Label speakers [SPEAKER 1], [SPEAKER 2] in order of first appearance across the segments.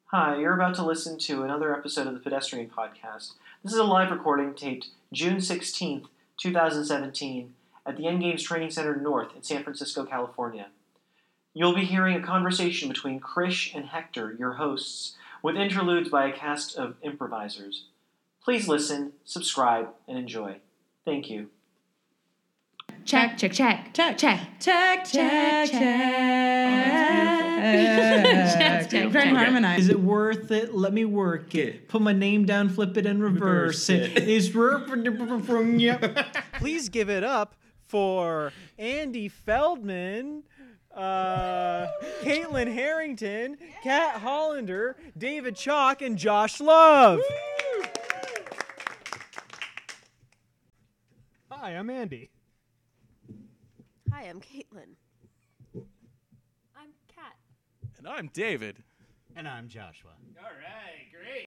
[SPEAKER 1] Hi, you're about to listen to another episode of the Pedestrian Podcast. This is a live recording taped June 16th, 2017, at the Endgames Training Center North in San Francisco, California. You'll be hearing a conversation between Krish and Hector, your hosts, with interludes by a cast of improvisers. Please listen, subscribe, and enjoy. Thank you.
[SPEAKER 2] Check, check, check, check, check, check, check, check.
[SPEAKER 3] Check, harmonize. Is it worth it? Let me work it. Put my name down, flip it, and reverse it.
[SPEAKER 4] Please give it up for Andy Feldman, Caitlin Harrington, Kat Hollander, David Chalk, and Josh Love. Hi, I'm Andy.
[SPEAKER 5] Hi, I'm Caitlin.
[SPEAKER 6] I'm Kat.
[SPEAKER 7] And I'm David.
[SPEAKER 8] And I'm Joshua.
[SPEAKER 9] All right, great.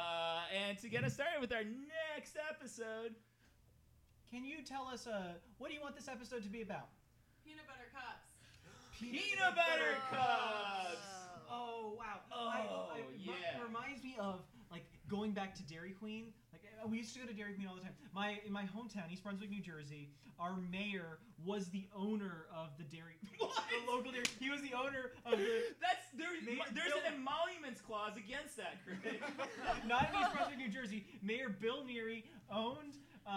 [SPEAKER 9] And to get us started with our next episode,
[SPEAKER 3] Can you tell us, what do you want this episode to be about?
[SPEAKER 6] Peanut butter cups.
[SPEAKER 9] Peanut Butter Cups.
[SPEAKER 3] Oh, wow.
[SPEAKER 9] Oh, yeah.
[SPEAKER 3] It reminds me of, like, going back to Dairy Queen. Like, we used to go to Dairy Queen all the time. In my hometown, East Brunswick, New Jersey, our mayor was the owner of the Dairy Queen. The local Dairy. He was the owner of the...
[SPEAKER 9] There's an emoluments clause against that, Craig.
[SPEAKER 3] Not in East Brunswick, New Jersey. Mayor Bill Neary owned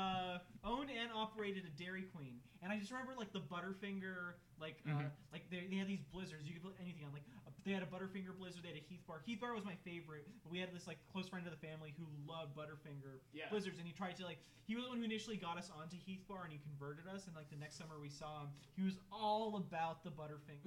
[SPEAKER 3] and operated a Dairy Queen. And I just remember, like, the Butterfinger, like they had these blizzards. You could put anything on. Like, they had a Butterfinger blizzard. They had a Heath Bar. Heath Bar was my favorite. But we had this, like, close friend of the family who loved Butterfinger blizzards. And he tried to, like, he was the one who initially got us onto Heath Bar, and he converted us. And, like, the next summer we saw him, he was all about the Butterfinger.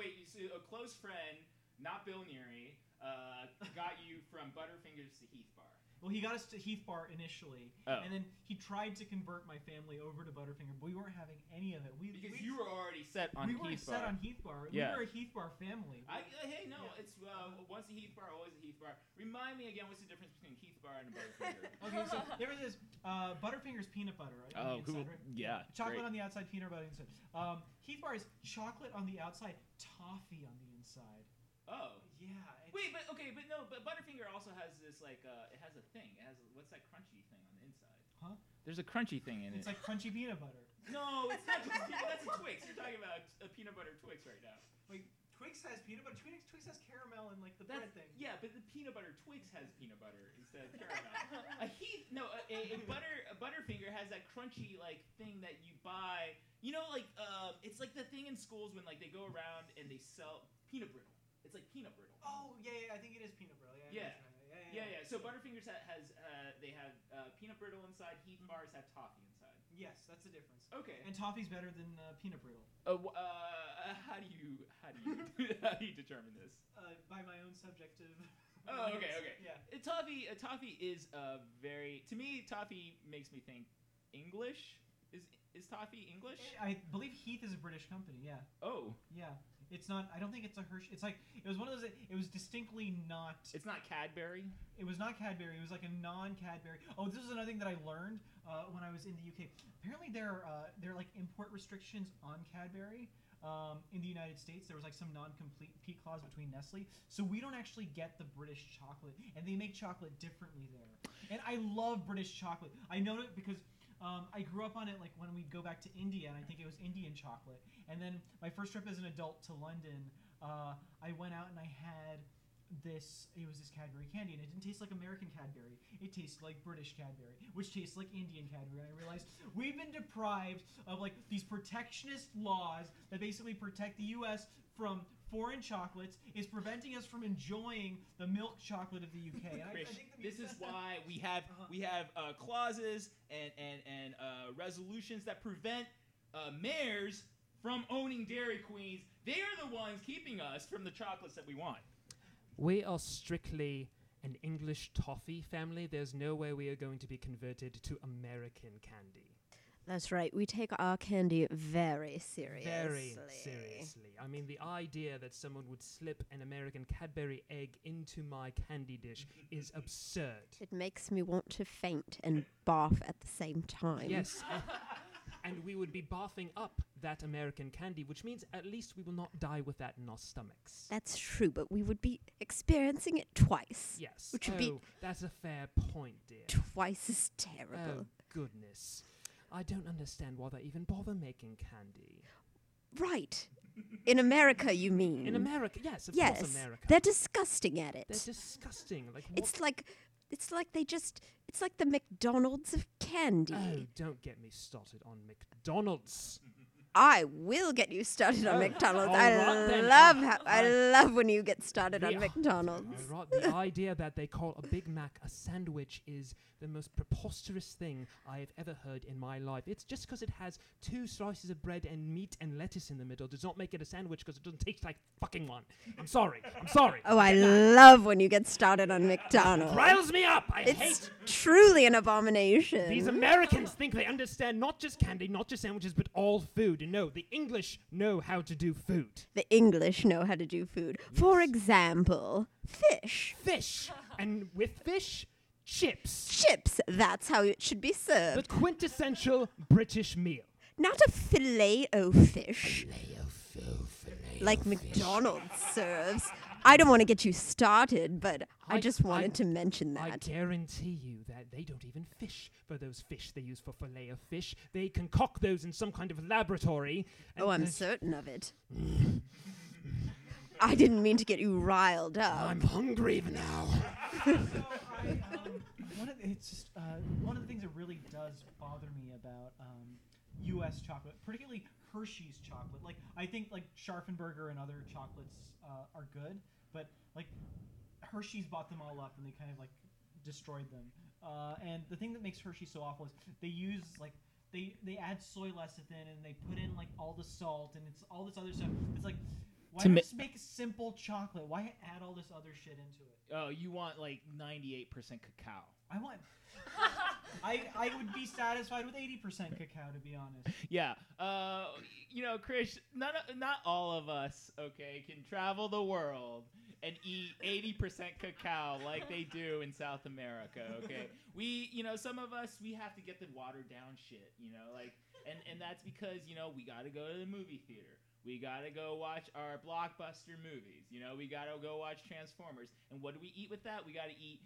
[SPEAKER 9] A close friend, not Bill Neary, got you from Butterfingers to Heath Bar.
[SPEAKER 3] Well, he got us to Heath Bar initially, and then he tried to convert my family over to Butterfinger, but we weren't having any of it.
[SPEAKER 9] Because you were already set on Heath Bar.
[SPEAKER 3] We were set on Heath Bar.
[SPEAKER 9] Yeah.
[SPEAKER 3] We were a Heath Bar family.
[SPEAKER 9] It's once a Heath Bar, always a Heath Bar. Remind me again, what's the difference between Heath Bar and a Butterfinger?
[SPEAKER 3] Okay, so there was this Butterfinger's peanut butter, right? On the inside, right?
[SPEAKER 9] Yeah.
[SPEAKER 3] Chocolate
[SPEAKER 9] great.
[SPEAKER 3] on the outside, peanut butter on the inside. Heath Bar is chocolate on the outside, toffee on the inside.
[SPEAKER 9] Oh.
[SPEAKER 3] Yeah.
[SPEAKER 9] Wait, but Butterfinger also has this, like, it has a thing. It has, what's that crunchy thing on the inside?
[SPEAKER 3] Huh?
[SPEAKER 9] There's a crunchy thing in it.
[SPEAKER 3] It's like crunchy peanut butter.
[SPEAKER 9] No, it's not just peanut. That's a Twix. You're talking about a peanut butter Twix right now.
[SPEAKER 3] Wait, Twix has peanut butter. Twix has caramel and, like, the bread thing.
[SPEAKER 9] Yeah, but the peanut butter Twix has peanut butter instead of caramel. a Butterfinger has that crunchy, like, thing that you buy. You know, like, it's like the thing in schools when, like, they go around and they sell peanut brittle. It's like peanut brittle.
[SPEAKER 3] Oh, yeah, I think it is peanut brittle.
[SPEAKER 9] Yeah. So Butterfingers they have peanut brittle inside. Heath Bars have toffee inside.
[SPEAKER 3] Yes, that's the difference.
[SPEAKER 9] Okay.
[SPEAKER 3] And toffee's better than peanut brittle.
[SPEAKER 9] How do you determine this?
[SPEAKER 3] By my own subjective.
[SPEAKER 9] Oh, okay.
[SPEAKER 3] Yeah.
[SPEAKER 9] Toffee is very, to me, toffee makes me think English. Is toffee English?
[SPEAKER 3] I believe Heath is a British company. Yeah.
[SPEAKER 9] Oh.
[SPEAKER 3] Yeah. It's not. I don't think it's a Hershey. It's like it was one of those. It was distinctly not.
[SPEAKER 9] It's not Cadbury.
[SPEAKER 3] It was not Cadbury. It was like a non-Cadbury. Oh, this is another thing that I learned when I was in the UK. Apparently, there are like import restrictions on Cadbury. In the United States, there was like some non-compete clause between Nestle, so we don't actually get the British chocolate, and they make chocolate differently there. And I love British chocolate. I know it because. I grew up on it, like, when we'd go back to India, and I think it was Indian chocolate. And then my first trip as an adult to London, I went out and I had this Cadbury candy, and it didn't taste like American Cadbury. It tasted like British Cadbury, which tastes like Indian Cadbury. And I realized we've been deprived of, like, these protectionist laws that basically protect the U.S. from foreign chocolates, is preventing us from enjoying the milk chocolate of the UK. And I think
[SPEAKER 9] this is why we have clauses and resolutions that prevent mayors from owning Dairy Queens. They are the ones keeping us from the chocolates that we want.
[SPEAKER 10] We are strictly an English toffee family. There's no way we are going to be converted to American candy.
[SPEAKER 5] That's right. We take our candy very seriously.
[SPEAKER 10] Very seriously. I mean, the idea that someone would slip an American Cadbury egg into my candy dish is absurd.
[SPEAKER 5] It makes me want to faint and barf at the same time.
[SPEAKER 10] Yes. and we would be barfing up that American candy, which means at least we will not die with that in our stomachs.
[SPEAKER 5] That's true, but we would be experiencing it twice.
[SPEAKER 10] Yes.
[SPEAKER 5] Which would be
[SPEAKER 10] that's a fair point, dear.
[SPEAKER 5] twice as terrible.
[SPEAKER 10] Oh, goodness. I don't understand why they even bother making candy.
[SPEAKER 5] Right. In America, you mean?
[SPEAKER 10] In America, yes, of
[SPEAKER 5] yes.
[SPEAKER 10] course America.
[SPEAKER 5] They're disgusting at it.
[SPEAKER 10] They're disgusting. Like, what?
[SPEAKER 5] It's like it's like the McDonald's of candy.
[SPEAKER 10] Oh, don't get me started on McDonald's.
[SPEAKER 5] I will get you started on McDonald's.
[SPEAKER 10] all
[SPEAKER 5] I
[SPEAKER 10] right then.
[SPEAKER 5] love when you get started on
[SPEAKER 10] The-
[SPEAKER 5] McDonald's.
[SPEAKER 10] Right, the idea that they call a Big Mac a sandwich is the most preposterous thing I have ever heard in my life. It's just because it has 2 slices of bread and meat and lettuce in the middle does not make it a sandwich because it doesn't taste like fucking one. I'm sorry.
[SPEAKER 5] Oh, I love when you get started on McDonald's.
[SPEAKER 10] Riles me up. I
[SPEAKER 5] It's
[SPEAKER 10] hate
[SPEAKER 5] truly an abomination.
[SPEAKER 10] these Americans think they understand not just candy, not just sandwiches, but all food. And no, the English know how to do food.
[SPEAKER 5] The English know how to do food. For example, fish.
[SPEAKER 10] Fish. And with fish, chips.
[SPEAKER 5] Chips, that's how it should be
[SPEAKER 10] The
[SPEAKER 5] served.
[SPEAKER 10] quintessential British meal.
[SPEAKER 5] Not a filet-o-fish. Like McDonald's serves. I don't want to get you started, but I just wanted to mention
[SPEAKER 10] I
[SPEAKER 5] that.
[SPEAKER 10] guarantee you that they don't even fish for those fish they use for fillet of fish. They concoct those in some kind of laboratory. and
[SPEAKER 5] Oh, I'm
[SPEAKER 10] there's-
[SPEAKER 5] certain of it. I didn't mean to get you riled up.
[SPEAKER 10] I'm hungry now.
[SPEAKER 3] One of the things that really does bother me about U.S. chocolate, particularly Hershey's chocolate. Like I think like Scharfenberger and other chocolates are good, but like Hershey's bought them all up and they kind of like destroyed them. And the thing that makes Hershey so awful is they use like they add soy lecithin and they put in like all the salt and it's all this other stuff. It's like why
[SPEAKER 9] To
[SPEAKER 3] not
[SPEAKER 9] ma-
[SPEAKER 3] just make simple chocolate? Why add all this other shit into it?
[SPEAKER 9] Oh, you want like 98% cacao.
[SPEAKER 3] I want. I would be satisfied with 80% cacao, to be honest.
[SPEAKER 9] Yeah. Chris, not all of us, okay, can travel the world and eat 80% cacao like they do in South America, okay? Some of us, we have to get the watered down shit, and that's because, we got to go to the movie theater. We got to go watch our blockbuster movies. We got to go watch Transformers. And what do we eat with that? We got to eat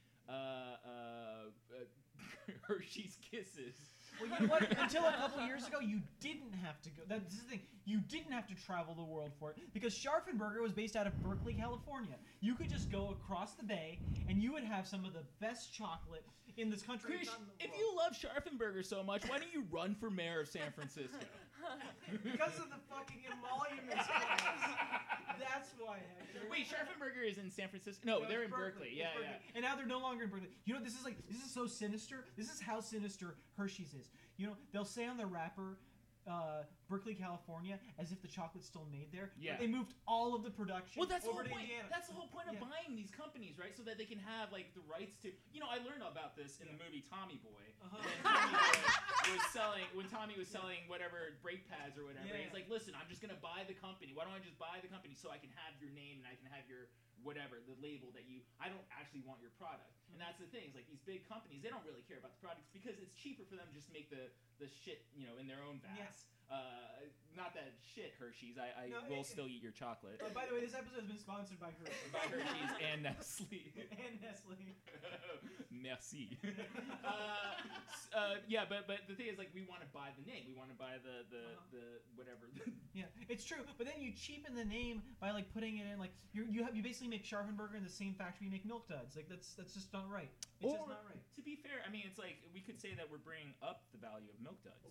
[SPEAKER 9] Hershey's Kisses.
[SPEAKER 3] Well, you know what? Until a couple years ago, you didn't have to go. That's the thing. You didn't have to travel the world for it because Scharfenberger was based out of Berkeley, California. You could just go across the bay, and you would have some of the best chocolate in this country.
[SPEAKER 9] Chris,
[SPEAKER 3] if not in the
[SPEAKER 9] if
[SPEAKER 3] world.
[SPEAKER 9] you love Scharfenberger so much, why don't you run for mayor of San Francisco?
[SPEAKER 3] Because of the fucking emoluments clause. That's why. Hector.
[SPEAKER 9] Wait, Scharfenberger is in San Francisco? No, they're in
[SPEAKER 3] it's
[SPEAKER 9] Berkeley.
[SPEAKER 3] It's
[SPEAKER 9] Yeah,
[SPEAKER 3] Berkeley.
[SPEAKER 9] yeah.
[SPEAKER 3] And now they're no longer in Berkeley. This is so sinister. This is how sinister Hershey's is. They'll say on the wrapper, Berkeley, California, as if the chocolate's still made there.
[SPEAKER 9] Yeah.
[SPEAKER 3] But they moved all of the production
[SPEAKER 9] Well, that's the
[SPEAKER 3] over
[SPEAKER 9] whole
[SPEAKER 3] to
[SPEAKER 9] point.
[SPEAKER 3] Indiana.
[SPEAKER 9] That's the whole point of
[SPEAKER 3] Yeah.
[SPEAKER 9] buying these companies, right? So that they can have like the rights to. I learned about this in the movie Tommy Boy. When Tommy was selling whatever brake pads or whatever.
[SPEAKER 3] Yeah.
[SPEAKER 9] He's like, listen, I'm just gonna buy the company. Why don't I just buy the company so I can have your name and I can have your whatever the label that you. I don't actually want your product. And that's the thing. Is like these big companies, they don't really care about the products because it's cheaper for them to just make the shit in their own vats.
[SPEAKER 3] Yes.
[SPEAKER 9] Not that shit, Hershey's. I
[SPEAKER 3] No,
[SPEAKER 9] will still eat your chocolate.
[SPEAKER 3] By the way, this episode has been sponsored by Hershey.
[SPEAKER 9] By Hershey's and Nestle.
[SPEAKER 3] And Nestle.
[SPEAKER 9] Merci. But the thing is, like, we want to buy the name. We want to buy the whatever.
[SPEAKER 3] Yeah, it's true. But then you cheapen the name by like putting it in like you basically make Scharfenberger in the same factory you make Milk Duds. Like that's just not right. It's just not right.
[SPEAKER 9] To be fair, I mean, it's like we could say that we're bringing up the value of Milk Duds.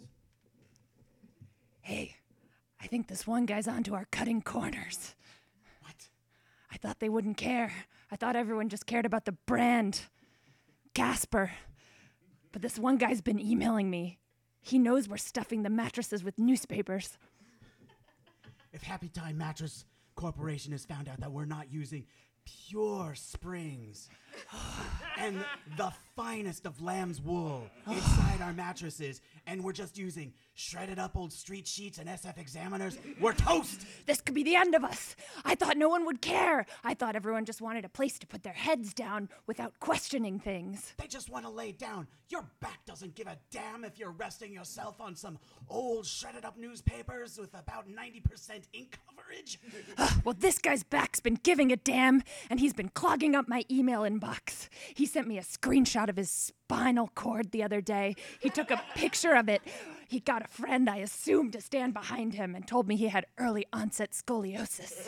[SPEAKER 2] Hey, I think this one guy's onto our cutting corners.
[SPEAKER 9] What?
[SPEAKER 2] I thought they wouldn't care. I thought everyone just cared about the brand. Gasper. But this one guy's been emailing me. He knows we're stuffing the mattresses with newspapers.
[SPEAKER 7] If Happy Time Mattress Corporation has found out that we're not using pure springs and the finest of lamb's wool inside our mattresses, and we're just using shredded up old street sheets and SF examiners. We're toast!
[SPEAKER 2] This could be the end of us. I thought no one would care. I thought everyone just wanted a place to put their heads down without questioning things.
[SPEAKER 7] They just want to lay down. Your back doesn't give a damn if you're resting yourself on some old shredded up newspapers with about 90% ink coverage.
[SPEAKER 2] Well, this guy's back's been giving a damn, and he's been clogging up my email inbox. He sent me a screenshot of his spinal cord the other day. He took a picture of it. He got a friend, I assumed, to stand behind him and told me he had early onset scoliosis.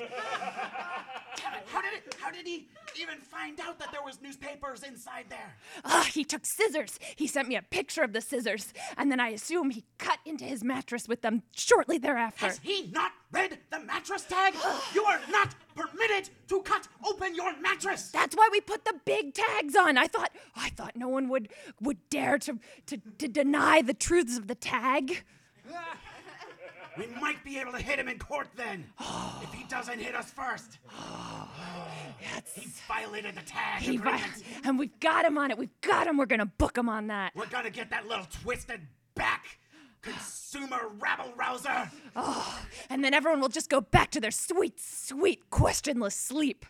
[SPEAKER 7] How did he even find out that there was newspapers inside there?
[SPEAKER 2] He took scissors. He sent me a picture of the scissors, and then I assume he cut into his mattress with them shortly thereafter.
[SPEAKER 7] Has he not read the mattress tag? You are not permitted to cut open your mattress.
[SPEAKER 2] That's why we put the big tags on. I thought no one would dare to deny the truths of the tag.
[SPEAKER 7] We might be able to hit him in court then, if he doesn't hit us first. He violated the tag agreement.
[SPEAKER 2] And we've got him on it. We've got him. We're going to book him on that.
[SPEAKER 7] We're going to get that little twisted back consumer rabble-rouser.
[SPEAKER 2] And then everyone will just go back to their sweet, sweet, questionless sleep.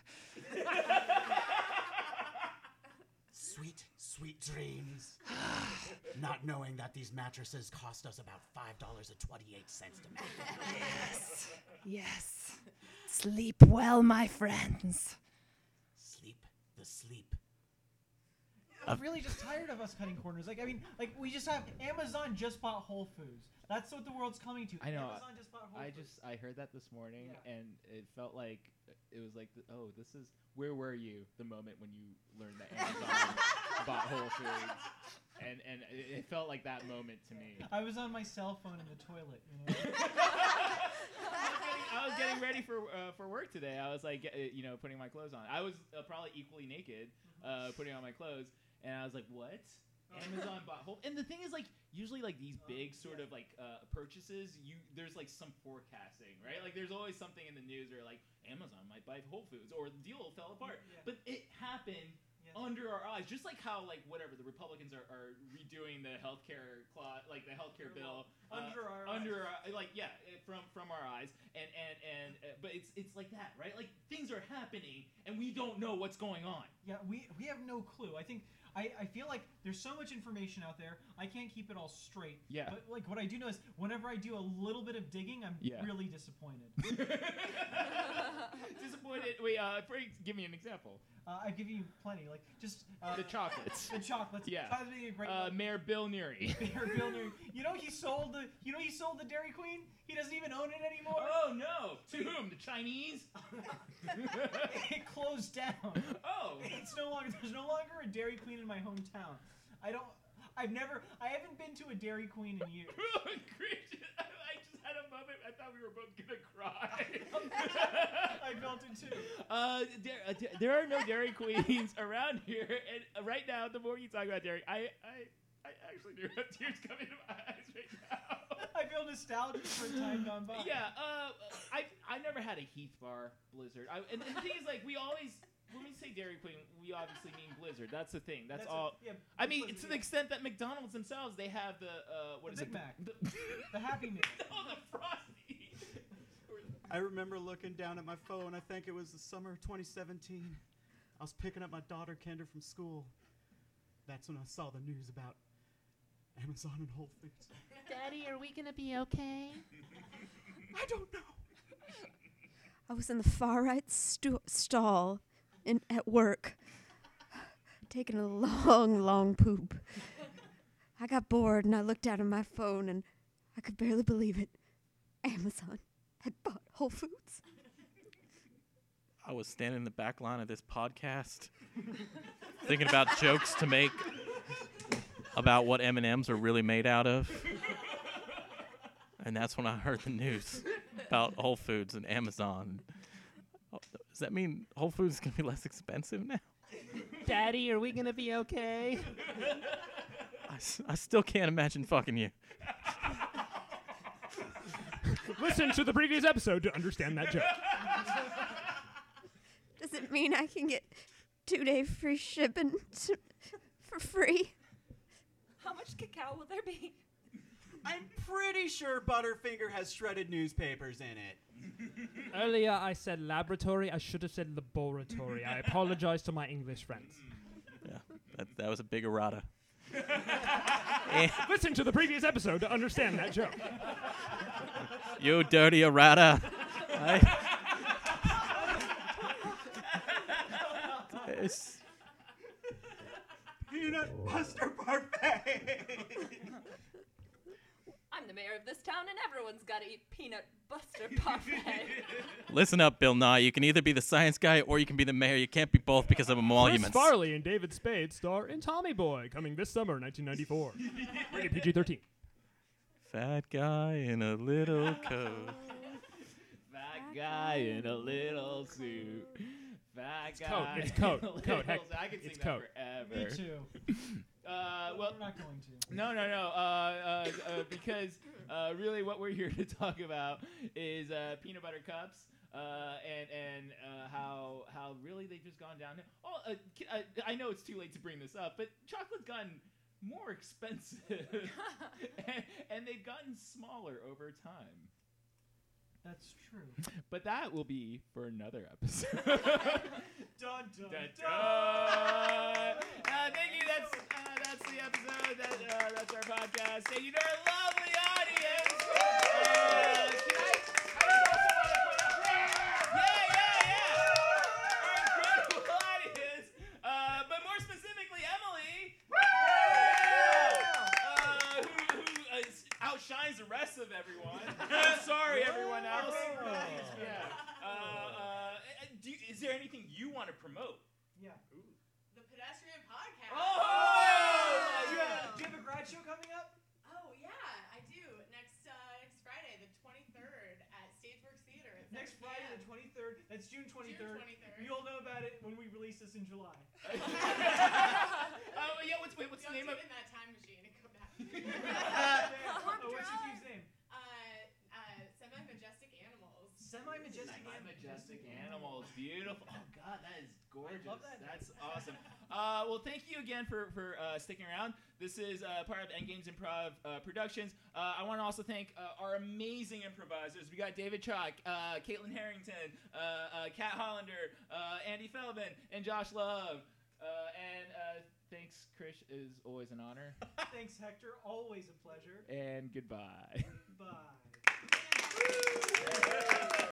[SPEAKER 7] Sweet, sweet dreams. Not knowing that these mattresses cost us about $5.28 to make.
[SPEAKER 2] Yes. Sleep well, my friends.
[SPEAKER 7] Sleep the sleep.
[SPEAKER 3] I'm really just tired of us cutting corners. We just have Amazon just bought Whole Foods. That's what the world's coming to.
[SPEAKER 9] I know.
[SPEAKER 3] Amazon just bought Whole Foods.
[SPEAKER 9] I heard that this morning, and it felt like it was like, this is, where were you the moment when you learned that Amazon bought Whole Foods? And it felt like that moment to me.
[SPEAKER 3] I was on my cell phone in the toilet, you know.
[SPEAKER 9] I was getting ready for work today. I was like, putting my clothes on. I was probably equally naked, putting on my clothes, and I was like, what? Amazon bought Whole. And the thing is, like, usually like these big sort of like purchases, there's like some forecasting, right? Like there's always something in the news where like Amazon might buy Whole Foods or the deal fell apart.
[SPEAKER 3] Yeah.
[SPEAKER 9] But it happened under our eyes, just like how like whatever the Republicans are redoing the healthcare the healthcare bill
[SPEAKER 3] under our
[SPEAKER 9] from our eyes, but it's like that, right? Like things are happening and we don't know what's going on.
[SPEAKER 3] Yeah, we have no clue. I think I feel like there's so much information out there. I can't keep it all straight.
[SPEAKER 9] Yeah.
[SPEAKER 3] But like what I do know is whenever I do a little bit of digging, I'm really disappointed.
[SPEAKER 9] Disappointed. Wait, give me an example.
[SPEAKER 3] I've given you plenty. Like just
[SPEAKER 9] the chocolates.
[SPEAKER 3] The chocolates.
[SPEAKER 9] Yeah.
[SPEAKER 3] Chocolates being a great
[SPEAKER 9] Mayor Bill Neary.
[SPEAKER 3] Mayor Bill Neary. You know he sold the Dairy Queen. He doesn't even own it anymore.
[SPEAKER 9] Oh no! To whom? The Chinese?
[SPEAKER 3] It closed down.
[SPEAKER 9] Oh.
[SPEAKER 3] There's no longer a Dairy Queen in my hometown. I haven't been to a Dairy Queen in years.
[SPEAKER 9] I just had a moment. I thought we were both gonna cry.
[SPEAKER 3] I felt it too.
[SPEAKER 9] There are no Dairy Queens around here, and right now, the more you talk about Dairy, I actually do have tears coming to my eyes right now.
[SPEAKER 3] I feel nostalgic for a time gone by.
[SPEAKER 9] Yeah, I never had a Heath Bar Blizzard. And the thing is, like, we always, when we say Dairy Queen, we obviously mean Blizzard. That's the thing. That's all. I mean, to the extent that McDonald's themselves, they have the
[SPEAKER 3] Big Mac. The Happy Meal.
[SPEAKER 9] No, the Frosty.
[SPEAKER 7] I remember looking down at my phone. I think it was the summer of 2017. I was picking up my daughter Kendra from school. That's when I saw the news about Amazon and Whole Foods.
[SPEAKER 6] Daddy, are we gonna be okay?
[SPEAKER 7] I don't know.
[SPEAKER 5] I was in the far right stall at work, taking a long, long poop. I got bored and I looked down at my phone and I could barely believe it. Amazon had bought Whole Foods.
[SPEAKER 8] I was standing in the back line of this podcast thinking about jokes to make about what M&Ms are really made out of. And that's when I heard the news about Whole Foods and Amazon. Does that mean Whole Foods is going to be less expensive now?
[SPEAKER 10] Daddy, are we going to be okay?
[SPEAKER 8] I still can't imagine fucking you.
[SPEAKER 10] Listen to the previous episode to understand that joke.
[SPEAKER 5] Does it mean I can get 2-day free shipping for free?
[SPEAKER 2] How much cacao will there be?
[SPEAKER 7] I'm pretty sure Butterfinger has shredded newspapers in it.
[SPEAKER 10] Earlier I said laboratory. I should have said laboratory. I apologize to my English friends.
[SPEAKER 8] Yeah, that was a big errata.
[SPEAKER 10] Listen to the previous episode to understand that joke.
[SPEAKER 8] You dirty errata.
[SPEAKER 7] Peanut Buster Parfait.
[SPEAKER 2] I'm the mayor of this town, and everyone's got to eat peanut buster parfait.
[SPEAKER 8] Listen up, Bill Nye. You can either be the science guy or you can be the mayor. You can't be both because of emoluments.
[SPEAKER 10] Chris Farley and David Spade star in Tommy Boy, coming this summer, 1994. Rated PG-13.
[SPEAKER 8] Fat guy in a little coat.
[SPEAKER 9] Fat guy in a little suit. Fat guy.
[SPEAKER 10] It's coat. Coat. Heck,
[SPEAKER 9] I could sing
[SPEAKER 10] it's
[SPEAKER 9] that
[SPEAKER 10] coat.
[SPEAKER 9] forever.
[SPEAKER 3] Me too.
[SPEAKER 9] Well,
[SPEAKER 3] We're not going to.
[SPEAKER 9] No. Because really, what we're here to talk about is peanut butter cups and how really they've just gone down. Oh, I know it's too late to bring this up, but chocolate's gotten more expensive, and they've gotten smaller over time.
[SPEAKER 3] That's true.
[SPEAKER 9] But that will be for another episode.
[SPEAKER 3] Dun, dun, dun.
[SPEAKER 9] Thank you. That's the episode. That's our podcast. Thank you to our lovely audience. I also want to point out, our incredible audience. But more specifically, Emily, who outshines the rest of everyone. Sorry, everyone else. Is there anything you want to promote?
[SPEAKER 3] Yeah.
[SPEAKER 6] The Pedestrian Podcast.
[SPEAKER 3] Do you have a grad show coming up?
[SPEAKER 6] Oh, yeah, I do. Next Friday, the 23rd at Stageworks Theater. At
[SPEAKER 3] Next
[SPEAKER 6] 7
[SPEAKER 3] Friday,
[SPEAKER 6] p.m.
[SPEAKER 3] the 23rd. That's June 23rd.
[SPEAKER 6] June 23rd.
[SPEAKER 3] You'll know about it when we release this in July.
[SPEAKER 9] Yeah. What's the name of
[SPEAKER 6] it? In that time machine and go back.
[SPEAKER 3] What's your team's name?
[SPEAKER 6] Semi-Majestic Animals.
[SPEAKER 9] Semi-Majestic Animals. Beautiful. Oh, God, that is gorgeous.
[SPEAKER 3] I love that.
[SPEAKER 9] That's awesome. Well, thank you again for sticking around. This is part of Endgames Improv Productions. I want to also thank our amazing improvisers. We got David Chalk, Caitlin Harrington, Kat Hollander, Andy Feldman, and Josh Love. And thanks, Krish. It is always an honor.
[SPEAKER 3] Thanks, Hector. Always a pleasure.
[SPEAKER 9] And goodbye.
[SPEAKER 3] Bye.